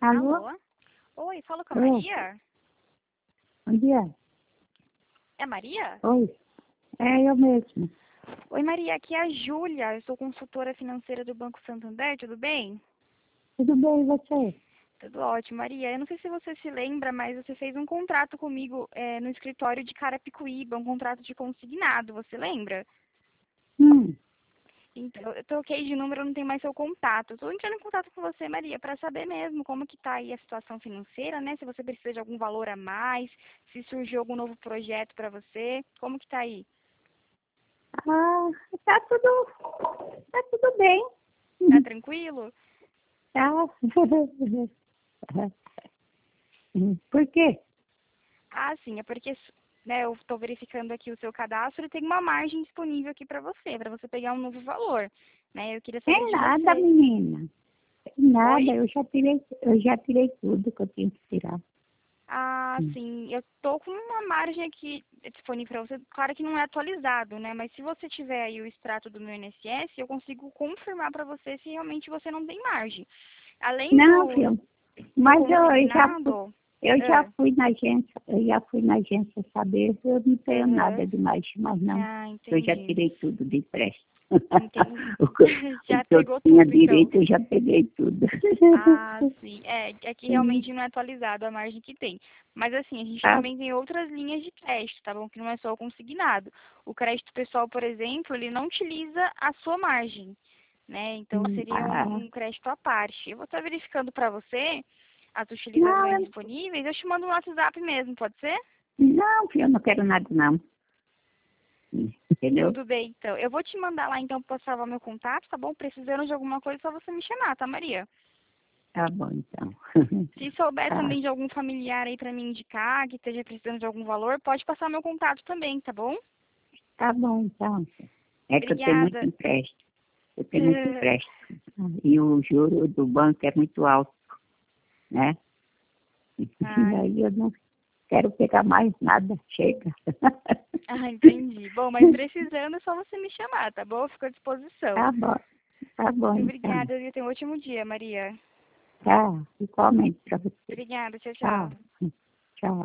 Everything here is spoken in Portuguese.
Alô? Alô? Oi, falo com a Oi. Maria? Bom dia. É a Maria? Oi. É eu mesmo. Oi, Maria, aqui é a Júlia. Eu sou consultora financeira do Banco Santander, tudo bem? Tudo bem, e você? Tudo ótimo, Maria. Eu não sei se você se lembra, mas você fez um contrato comigo no escritório de Carapicuíba, um contrato de consignado, você lembra? Hum. Então, eu troquei de número, eu não tenho mais seu contato. Estou entrando em contato com você, Maria, para saber mesmo como que está aí a situação financeira, né? Se você precisa de algum valor a mais, se surgiu algum novo projeto para você, como que está aí? Ah, tá tudo bem. Tá tranquilo? Tá. Por quê? Ah, sim, é porque né, eu estou verificando aqui o seu cadastro e tem uma margem disponível aqui para você pegar um novo valor. Né? Eu queria saber Tem de nada, você. menina. Tem Oi? nada, eu já tirei tudo que eu tinha que tirar. Ah, Hum. sim, eu tô com uma margem aqui disponível para você. Claro que não é atualizado, né? Mas se você tiver aí o extrato do meu INSS, eu consigo confirmar para você se realmente você não tem margem. Além Não, do, filho, do mas consignado. eu já Ah, fui na agência saber, eu não tenho aham. nada de mais, mas não. Ah, Eu já entendi. tirei tudo de empréstimo. Entendi. O que, o Já que eu pegou tinha tudo, então. direito, eu já peguei tudo. Ah, sim. É que realmente não é atualizado a margem que tem. Mas assim, a gente Ah, também tem outras linhas de crédito, tá bom? Que não é só o consignado. O crédito pessoal, por exemplo, ele não utiliza a sua margem, né? Então seria ah, um crédito à parte. Eu vou estar verificando para você as não, utilizações disponíveis. Eu te mando no WhatsApp mesmo, pode ser? não, filho, eu não quero nada, não. Entendeu? Tudo bem, então. Eu vou te mandar lá então para salvar meu contato, tá bom? Precisando de alguma coisa, é só você me chamar, tá, Maria? Tá bom, então. Se souber Tá, também de algum familiar aí pra me indicar, que esteja precisando de algum valor, pode passar meu contato também, tá bom? tá bom, então. É que eu tenho muito Obrigada. empréstimo. Eu tenho muito empréstimo. E o juro do banco é muito alto, né? E Ah, aí eu não quero pegar mais nada. Chega. entendi. Bom, mas precisando é só você me chamar, tá bom? Eu fico à disposição. Tá bom, então. Obrigada, viu? Tenha um ótimo dia, Maria. Tá, igualmente pra você. Obrigada, tchau, Tchau. tchau.